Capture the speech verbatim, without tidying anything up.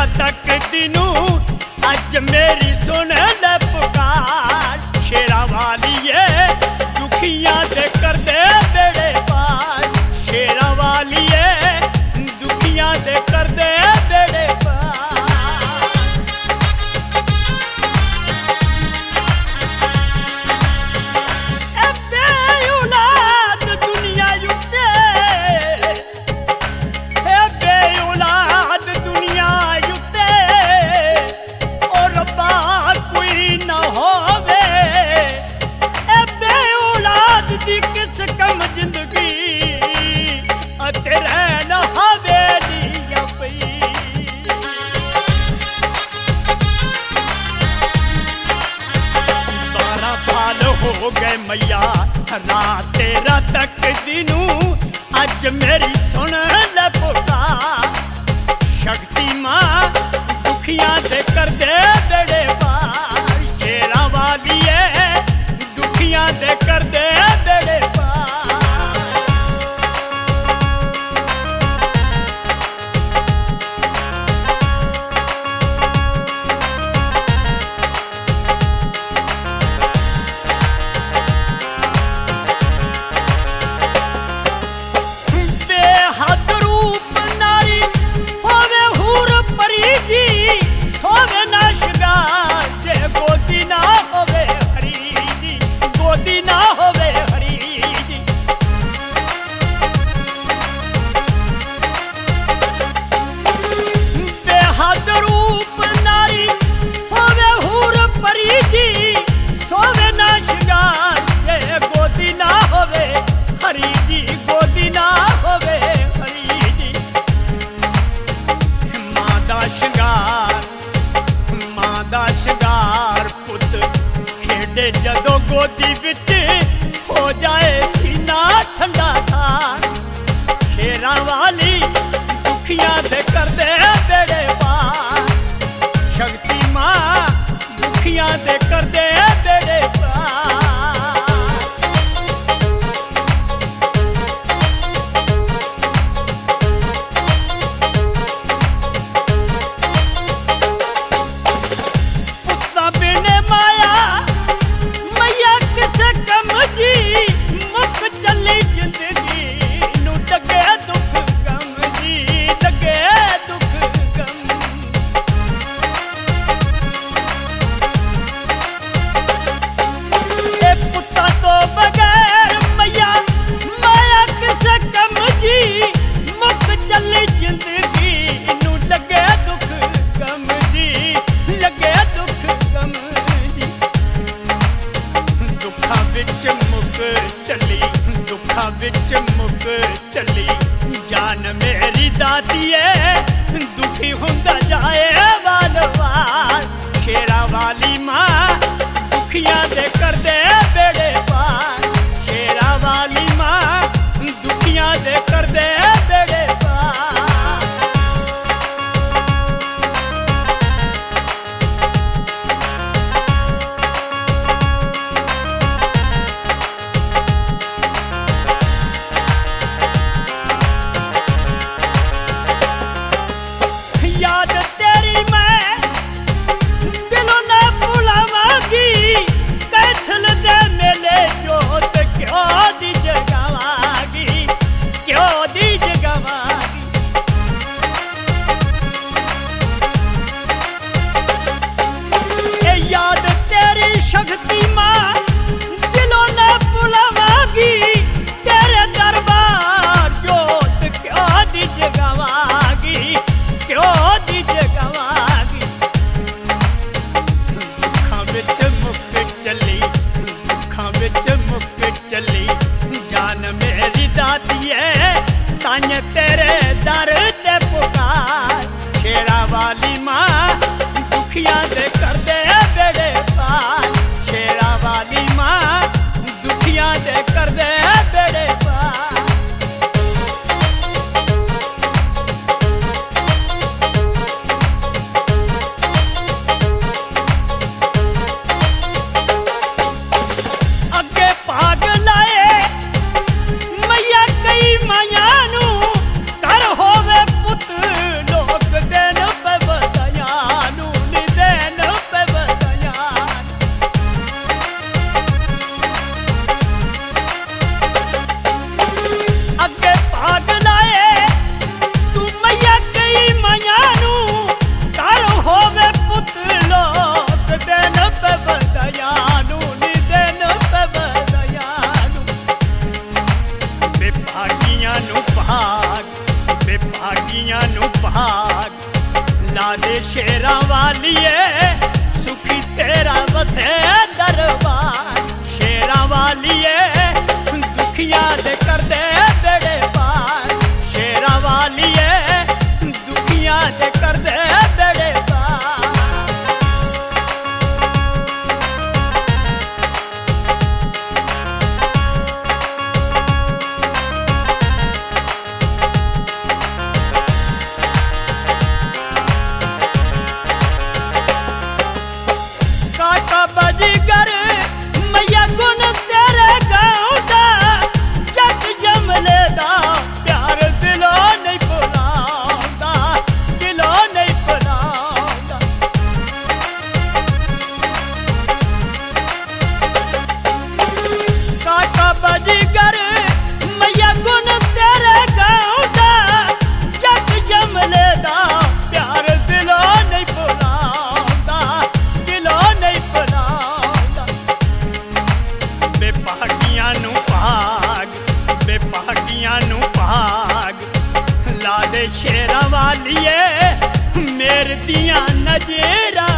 तक दिनू अज मेरी सुन ले पुकार। शेरा वालिए दुखियां दे कर दे बेड़े पार। शेरा वालिए दुखियां दे कर दे बेड़े पार। ए बेऔलाद दुनिया युते, ए बेऔलाद दुनिया युते, और रब्बा कोई न होवे। ए बेऔलाद दी किस कम जिंदगी अते रहना हवेलियां पई। बारह साल हो गए मैया रात तेरा तक दिनू अज मेरी सुन ले पुकार। शक्ति मां दुखियां दे कर दे बेड़े पार। शेरा वालिए दुखियां दे कर दे बेड़े पार। बेहद रूप नारी होवे हूर परी जी, सोवे ना शृंगार जे गोदी ना होवे हरी जी, गोदी ना होवे हरी जी। बेहद रूप नारी होवे हूर परी जी, सोवे ना शृंगार जे गोदी ना होवे हरी जी, गोदी ना होवे हरी जी। मां दा शृंगार, मां दा शृंगार पुत खेडे जदों गोदी विच हो जाए सीना ठंडा थार। शेरा वाली दुखियां दे कर दे बेड़े पार। शक्ति मां दुखियां दे कर दे बेड़े पार। पुत्ता बिने माया मैया किसे कम जी, मुक चली जिंदगी नू लगे दुख गम जी, लगे दुख गम। ए पुत्ता तो बगैर मैया माया किसे कम जी, मुक चली जिंदगी नू लगे दुख गम जी, लगे दुख गम जी। दुखा विच मुक चली, दुखा विच मुक चली जान मेरी दातीए, दुखी हुंदा जाए वाल वाल। शेरा वाली मां दुखियां दे कर दे बेड़े पार। शेरा वाली मां दुखियां दे कर दे बेड़े पार। याद तेरी मैं दिलों न भुलावांगी, कैथल दे मेले जोत क्यों दी जगावांगी, क्यों दी जगावांगी। ए याद तेरी शक्ति मां दिलों न भुलावांगी, तेरे दरबार जोत क्यों दी जगावांगी, क्यों दी जगावांगी। दुखां विच मुक चली, दुखां विच मुक चली जान मेरी दातीए, तां तेरे दर ते पुकार। शेरा वाली मां दुखियां दे कर दे बेड़े पार। शेरा वाली मां दुखियां दे कर दे बेड़े पार। अगे भाग लाए मैया कई माया नू, कर होवे पुत लोक देन पे बता। शेरां वालिए सुखी तेरा बसे दरबार। शेरां वालिए दुखियां दे कर दे बेड़े पार। शेरां वालिए दुखियां दे कर दे बेड़े पार। काका बाजीगर मैया गुण तेरे गाँवदा, जग जमले दा प्यार दिलों नहीं भुलांदा, दिलों नहीं भुलांदा। काका बाजीगर मैया गुण तेरे गाँवदा, जग जमले दा प्यार दिलों नहीं भुलांदा, दिलों नहीं भुलांदा। बेभागियां नू भाग, बेभागियां नू भाग ला दे शेरां वालिए मेरे दियां नज़रां